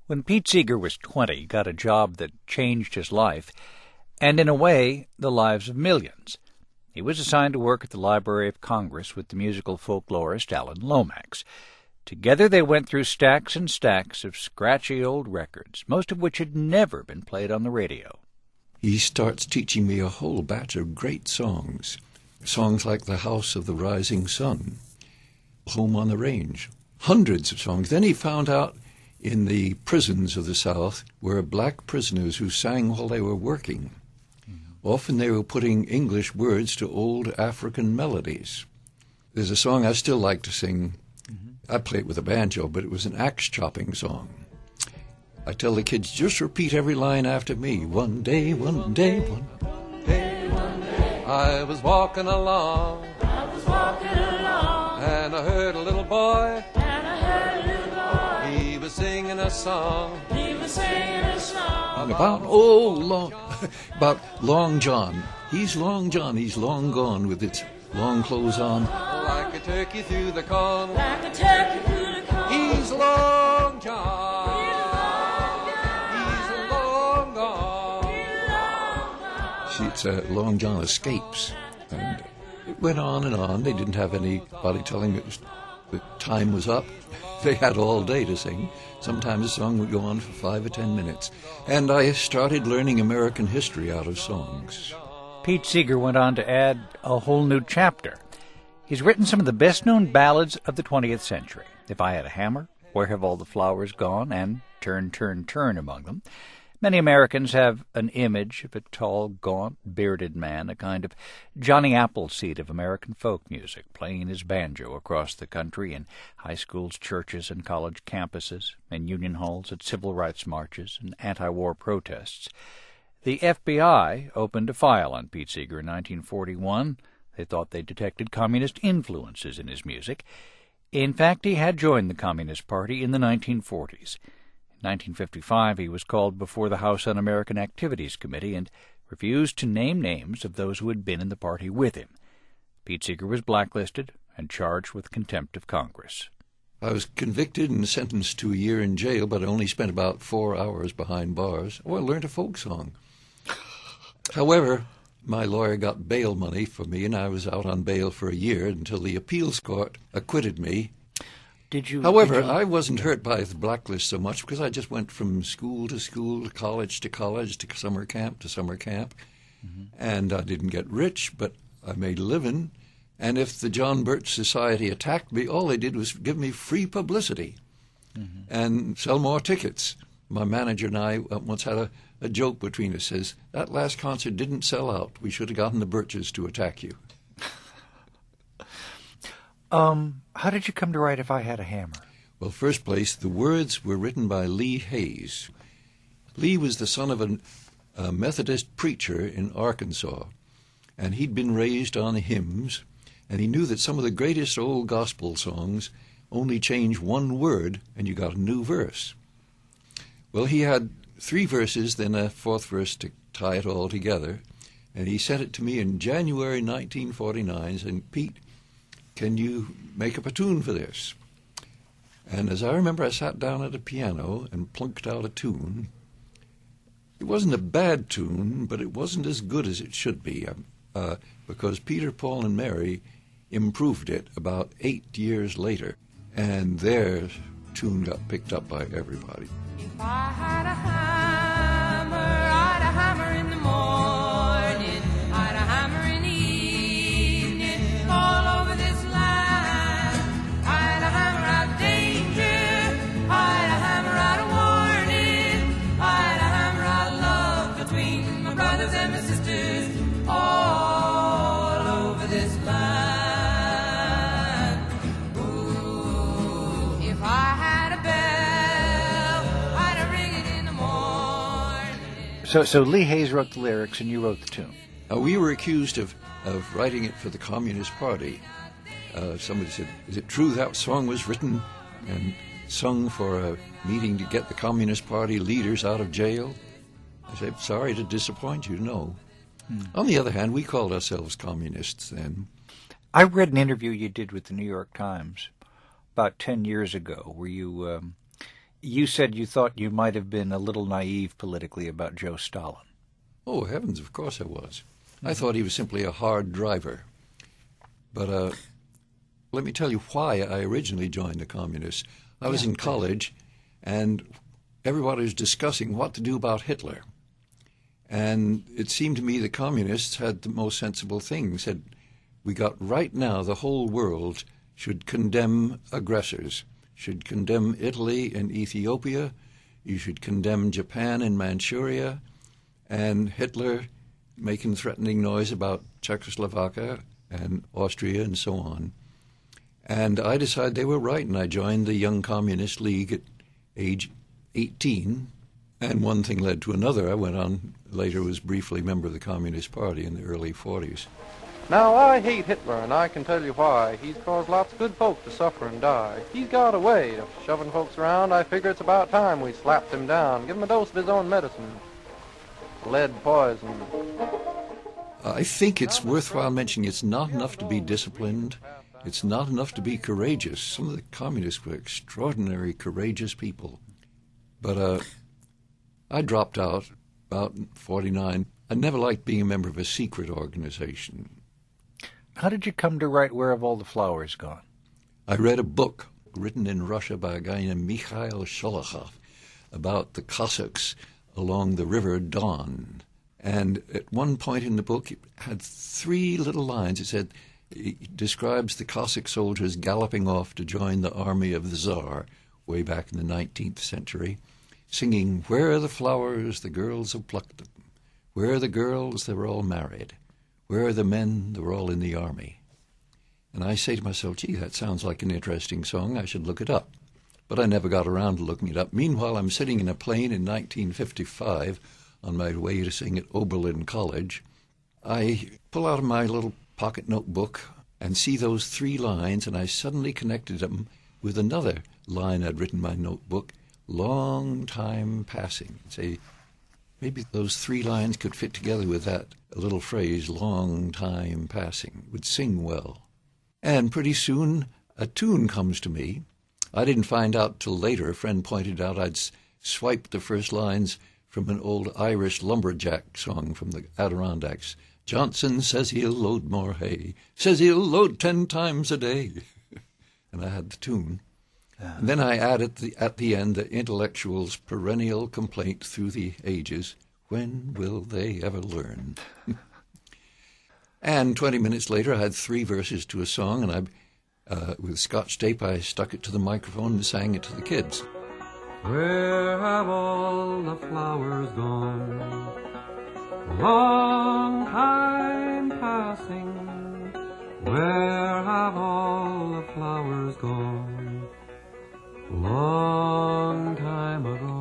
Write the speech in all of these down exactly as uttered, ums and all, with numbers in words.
When Pete Seeger was twenty, he got a job that changed his life, and in a way, the lives of millions. He was assigned to work at the Library of Congress with the musical folklorist Alan Lomax. Together they went through stacks and stacks of scratchy old records, most of which had never been played on the radio. He starts teaching me a whole batch of great songs. Songs like The House of the Rising Sun, Home on the Range, hundreds of songs. Then he found out in the prisons of the South were black prisoners who sang while they were working. Mm-hmm. Often they were putting English words to old African melodies. There's a song I still like to sing. Mm-hmm. I play it with a banjo, but it was an axe-chopping song. I tell the kids, just repeat every line after me. One day, one day, one day, one day, I was walking along, I was walking along, and I heard a little boy, and I heard a little boy, he was singing a song, he was singing a song about oh long, about Long John. He's Long John, he's long gone with its long clothes on, like a turkey through the corn, like a turkey through the corn. He's Long John. It's uh, Long John Escapes, and it went on and on. They didn't have anybody telling me the time was up. They had all day to sing. Sometimes a song would go on for five or ten minutes, and I started learning American history out of songs. Pete Seeger went on to add a whole new chapter. He's written some of the best-known ballads of the twentieth century. If I Had a Hammer, Where Have All the Flowers Gone, and Turn, Turn, Turn among them. Many Americans have an image of a tall, gaunt, bearded man, a kind of Johnny Appleseed of American folk music, playing his banjo across the country in high schools, churches, and college campuses, in union halls, at civil rights marches, and anti-war protests. The F B I opened a file on Pete Seeger in nineteen forty-one. They thought they detected communist influences in his music. In fact, he had joined the Communist Party in the nineteen forties. In nineteen fifty-five, he was called before the House Un-American Activities Committee and refused to name names of those who had been in the party with him. Pete Seeger was blacklisted and charged with contempt of Congress. I was convicted and sentenced to a year in jail, but I only spent about four hours behind bars. Oh, I learned a folk song. However, my lawyer got bail money for me, and I was out on bail for a year until the appeals court acquitted me. Did you? However, did you... I wasn't hurt by the blacklist so much because I just went from school to school, to college to college, to summer camp to summer camp. Mm-hmm. And I didn't get rich, but I made a living. And if the John Birch Society attacked me, all they did was give me free publicity mm-hmm. and sell more tickets. My manager and I once had a, a joke between us, says, that last concert didn't sell out. We should have gotten the Birches to attack you. Um, how did you come to write If I Had a Hammer? Well, first place, the words were written by Lee Hayes. Lee was the son of an, a Methodist preacher in Arkansas, and he'd been raised on hymns, and he knew that some of the greatest old gospel songs only change one word, and you got a new verse. Well, he had three verses, then a fourth verse to tie it all together, and he sent it to me in January nineteen forty-nine, saying, Pete, can you make up a tune for this? And as I remember, I sat down at a piano and plunked out a tune. It wasn't a bad tune, but it wasn't as good as it should be, uh, because Peter, Paul, and Mary improved it about eight years later, and their tune got picked up by everybody. If I had a hammer, I'd a hammer in the morning, I'd a hammer in the evening, all over this land. I'd a hammer out danger, I'd a hammer out a warning, I'd a hammer out love between my brothers and my sisters, all over this land. Ooh, if I had a bell, I'd a ring it in the morning. So, so Lee Hayes wrote the lyrics and you wrote the tune. Uh, we were accused of, of writing it for the Communist Party. Uh, somebody said, is it true that song was written and sung for a meeting to get the Communist Party leaders out of jail? I said, sorry to disappoint you, no. Hmm. On the other hand, we called ourselves communists then. I read an interview you did with the New York Times about ten years ago where you um, You said you thought you might have been a little naive politically about Joe Stalin. Oh, heavens, of course I was. I thought he was simply a hard driver. But uh, let me tell you why I originally joined the Communists. I was Yeah, in college, and everybody was discussing what to do about Hitler. And it seemed to me the Communists had the most sensible thing, said, we got right now the whole world should condemn aggressors, should condemn Italy and Ethiopia, you should condemn Japan and Manchuria, and Hitler making threatening noise about Czechoslovakia and Austria and so on. And I decided they were right, and I joined the Young Communist League at age eighteen, and one thing led to another. I went on, later was briefly a member of the Communist Party in the early forties. Now, I hate Hitler, and I can tell you why. He's caused lots of good folk to suffer and die. He's got a way of shoving folks around. I figure it's about time we slapped him down, give him a dose of his own medicine. Lead poison. I think it's worthwhile mentioning it's not enough to be disciplined. It's not enough to be courageous. Some of the communists were extraordinary, courageous people. But uh, I dropped out about forty-nine. I never liked being a member of a secret organization. How did you come to write Where Have All the Flowers Gone? I read a book written in Russia by a guy named Mikhail Sholokhov about the Cossacks along the river Don. And at one point in the book, it had three little lines. It said, it describes the Cossack soldiers galloping off to join the army of the Tsar way back in the nineteenth century, singing, "Where are the flowers, the girls have plucked them? Where are the girls, they were all married? Where are the men, they were all in the army?" And I say to myself, gee, that sounds like an interesting song. I should look it up. But I never got around to looking it up. Meanwhile, I'm sitting in a plane in nineteen fifty-five on my way to sing at Oberlin College. I pull out my little pocket notebook and see those three lines, and I suddenly connected them with another line I'd written in my notebook, long time passing. Say, maybe those three lines could fit together with that little phrase, long time passing, would sing well. And pretty soon a tune comes to me. I didn't find out till later. A friend pointed out I'd s- swiped the first lines from an old Irish lumberjack song from the Adirondacks. Johnson says he'll load more hay, says he'll load ten times a day. And I had the tune. And then I added the, at the end the intellectual's perennial complaint through the ages, when will they ever learn? And twenty minutes later I had three verses to a song, and I, uh, with Scotch tape I stuck it to the microphone and sang it to the kids. Where have all the flowers gone? Long time passing. Where have all the flowers gone? Long time ago.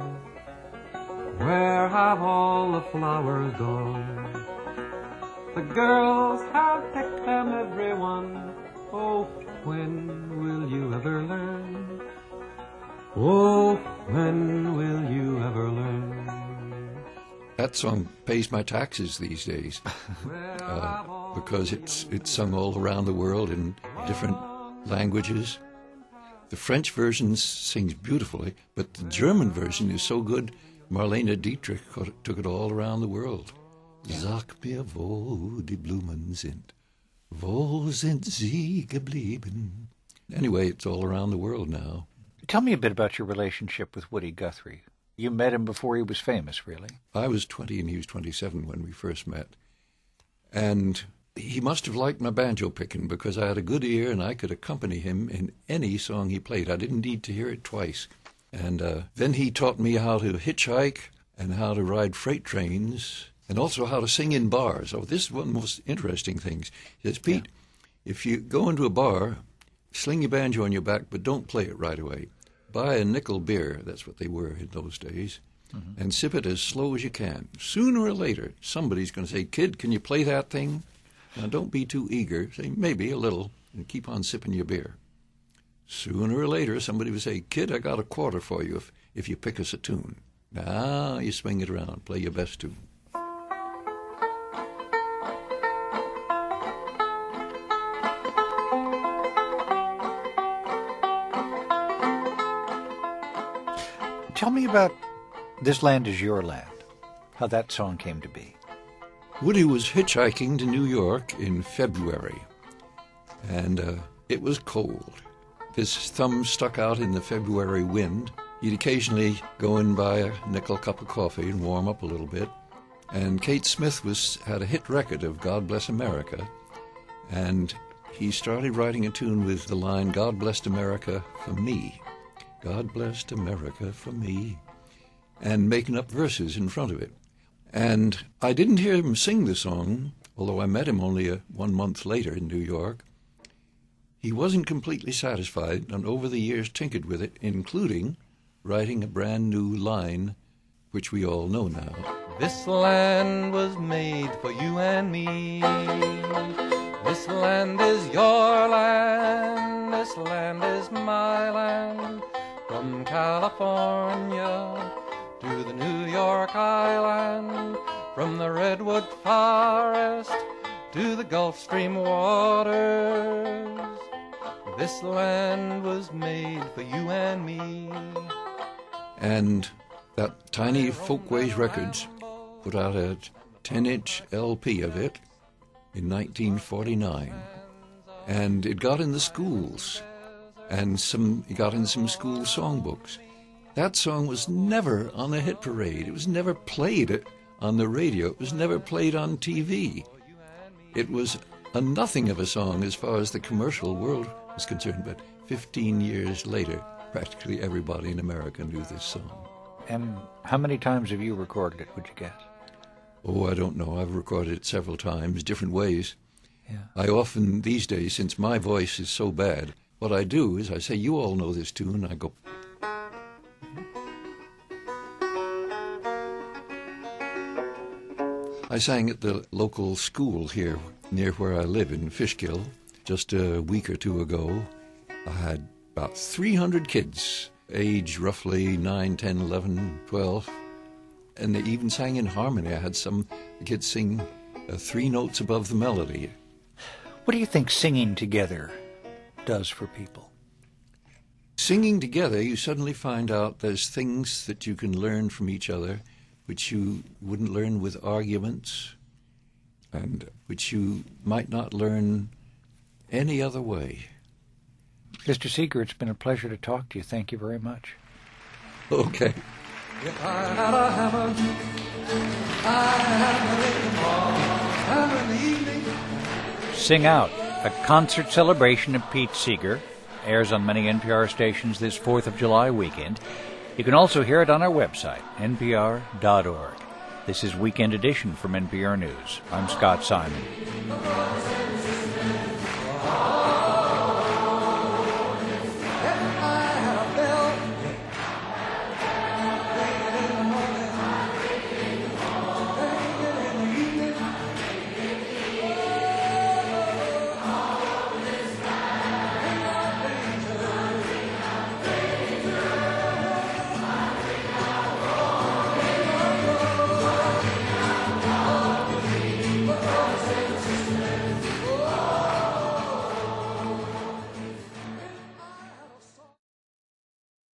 Where have all the flowers gone? The girls have picked them, everyone. Oh, when will you ever learn? Oh, when will you ever learn? That song pays my taxes these days uh, because it's it's sung all around the world in different languages. The French version sings beautifully, but the German version is so good, Marlene Dietrich took it all around the world. Sag mir, wo die Blumen sind, wo sind sie geblieben? Anyway, it's all around the world now. Tell me a bit about your relationship with Woody Guthrie. You met him before he was famous, really. I was twenty and he was twenty-seven when we first met. And he must have liked my banjo picking because I had a good ear and I could accompany him in any song he played. I didn't need to hear it twice. And uh, then he taught me how to hitchhike and how to ride freight trains and also how to sing in bars. Oh, this is one of the most interesting things. He says, Pete, yeah. if you go into a bar, sling your banjo on your back, but don't play it right away. Buy a nickel beer, that's what they were in those days, mm-hmm. and sip it as slow as you can. Sooner or later, somebody's going to say, kid, can you play that thing? Now, don't be too eager. Say, maybe a little, and keep on sipping your beer. Sooner or later, somebody would say, kid, I got a quarter for you if, if you pick us a tune. Now you swing it around, play your best tune. Tell me about This Land Is Your Land, how that song came to be. Woody was hitchhiking to New York in February, and uh, it was cold. His thumb stuck out in the February wind. He'd occasionally go and buy a nickel cup of coffee and warm up a little bit. And Kate Smith was had a hit record of God Bless America, and he started writing a tune with the line, God blessed America for me. God blessed America for me. And making up verses in front of it. And I didn't hear him sing the song, although I met him only a, one month later in New York. He wasn't completely satisfied, and over the years tinkered with it, including writing a brand new line, which we all know now. This land was made for you and me. This land is your land. This land is my land. From California to the New York Island, from the Redwood Forest to the Gulf Stream waters. This land was made for you and me. And that Tiny Folkways Records put out a ten-inch L P of it in nineteen forty-nine. And it got in the schools, and some it got in some school songbooks. That song was never on the hit parade. It was never played on the radio. It was never played on T V. It was a nothing of a song as far as the commercial world was concerned, but fifteen years later, practically everybody in America knew this song. And how many times have you recorded it, would you guess? Oh, I don't know. I've recorded it several times, different ways. Yeah. I often, these days, since my voice is so bad, what I do is I say, you all know this tune, I go... I sang at the local school here near where I live in Fishkill just a week or two ago. I had about three hundred kids, age roughly nine, ten, eleven, twelve, and they even sang in harmony. I had some kids sing uh, three notes above the melody. What do you think singing together does for people? Singing together, you suddenly find out there's things that you can learn from each other which you wouldn't learn with arguments, and which you might not learn any other way. Mister Seeger, it's been a pleasure to talk to you. Thank you very much. Okay. If I had a hammer, I'd hammer in the morning, hammer in the evening. Sing Out, a concert celebration of Pete Seeger, airs on many N P R stations this fourth of July weekend. You can also hear it on our website, N P R dot org. This is Weekend Edition from N P R News. I'm Scott Simon.